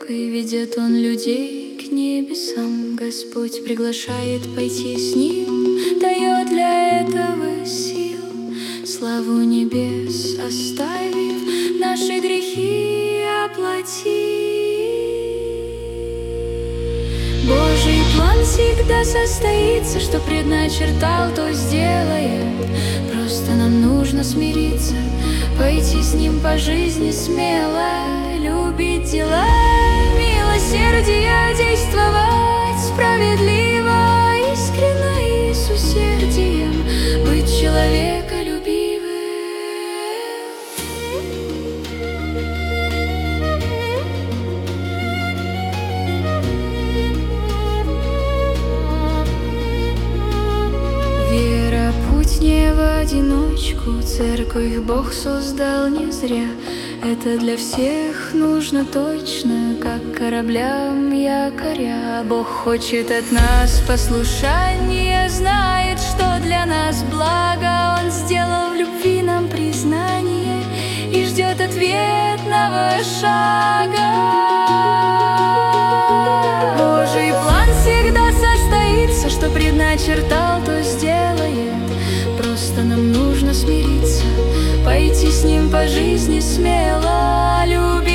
дорогой ведет Он людей к небесам. Господь приглашает пойти с Ним, дает для этого сил. Славу небес оставив, наши грехи оплати. Божий план всегда состоится, что предначертал, то сделает. Просто нам нужно смириться, пойти с Ним по жизни смело, любить дела, милосердие действовать справедливо, искренно и с усердием быть человеколюбивым. Вера — путь не в одиночку, церковь Бог создал не зря. Это для всех нужно точно, как кораблям якоря. Бог хочет от нас послушания, знает, что для нас благо. Он сделал в любви нам признание и ждет ответного шага. Божий план всегда состоится, что предначертал, то сделает. Просто нам нужно смириться, пойти с Ним по жизни смело, любить